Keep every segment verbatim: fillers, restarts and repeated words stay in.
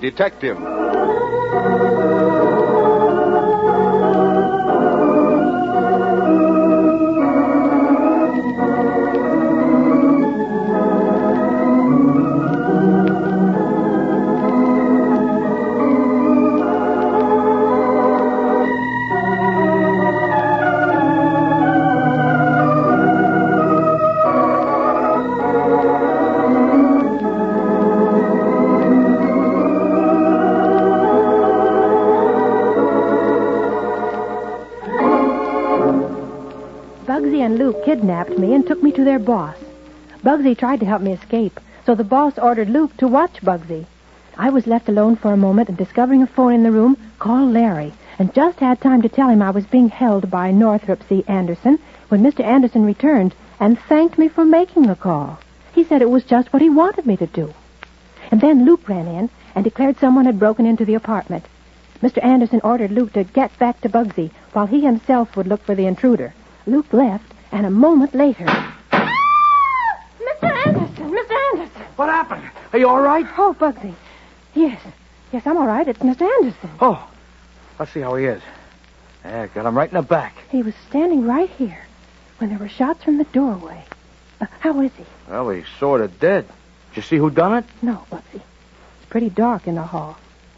detective. Bugsy and Luke kidnapped me and took me to their boss. Bugsy tried to help me escape, so the boss ordered Luke to watch Bugsy. I was left alone for a moment and, discovering a phone in the room, called Larry, and just had time to tell him I was being held by Northrop C. Anderson when Mister Anderson returned and thanked me for making the call. He said it was just what he wanted me to do. And then Luke ran in and declared someone had broken into the apartment. Mister Anderson ordered Luke to get back to Bugsy while he himself would look for the intruder. Luke left, and a moment later... Ah! Mister Anderson! Mister Anderson! What happened? Are you all right? Oh, Bugsy. Yes. Yes, I'm all right. It's Mister Anderson. Oh, let's see how he is. Yeah, got him right in the back. He was standing right here when there were shots from the doorway. Uh, how is he? Well, he's sort of dead. Did you see who done it? No, Bugsy. It's pretty dark in the hall.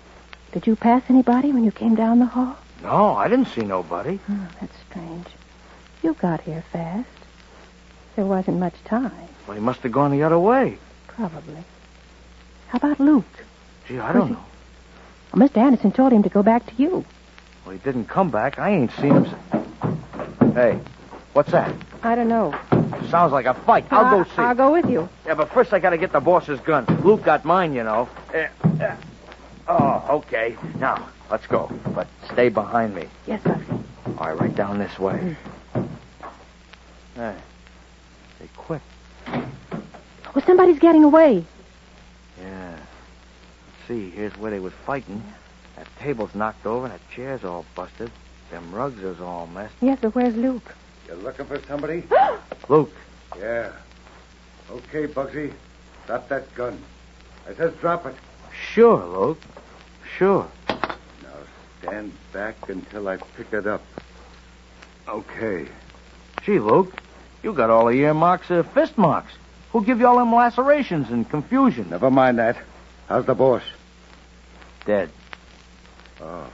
Did you pass anybody when you came down the hall? No, I didn't see nobody. Oh, that's strange. You got here fast. There wasn't much time. Well, he must have gone the other way. Probably. How about Luke? Gee, I don't know. Well, Mister Anderson told him to go back to you. Well, he didn't come back. I ain't seen him since... Hey, what's that? I don't know. Sounds like a fight. I'll uh, go see. I'll go with you. Yeah, but first I gotta get the boss's gun. Luke got mine, you know. Uh, uh, oh, okay. Now, let's go. But stay behind me. Yes, Bugsy. All right, right down this way. Mm. Hey, stay quick. Well, somebody's getting away. Yeah. Let's see, here's where they was fighting. That table's knocked over and that chair's all busted. Them rugs is all messed. Yes, but where's Luke? You looking for somebody? Luke. Yeah. Okay, Bugsy. Drop that gun. I says drop it. Sure, Luke. Sure. Now stand back until I pick it up. Okay. Gee, Luke, you got all the earmarks of fist marks. Who give you all them lacerations and confusion? Never mind that. How's the boss? Dead. Oh.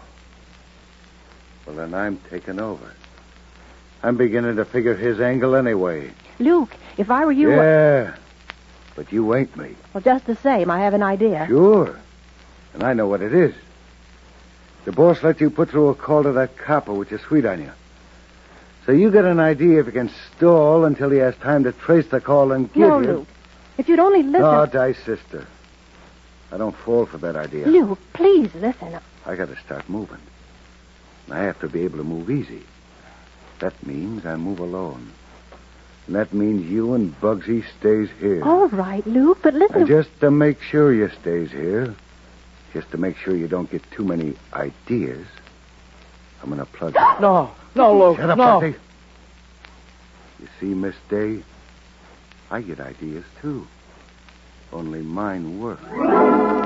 Well, then I'm taking over. I'm beginning to figure his angle anyway. Luke, if I were you... Yeah, but you ain't me. Well, just the same, I have an idea. Sure. And I know what it is. The boss let you put through a call to that copper, which is sweet on you. So you get an idea if you can stall until he has time to trace the call and give no, you... No, Luke. If you'd only listen... No, Di, sister. I don't fall for that idea. Luke, please listen. I got to start moving. I have to be able to move easy. That means I move alone. And that means you and Bugsy stays here. All right, Luke, but listen... And just to make sure you stays here, just to make sure you don't get too many ideas, I'm going to plug you. No, no, Luke, Shut up, no. Bugsy. You see, Miss Day, I get ideas, too. Only mine work.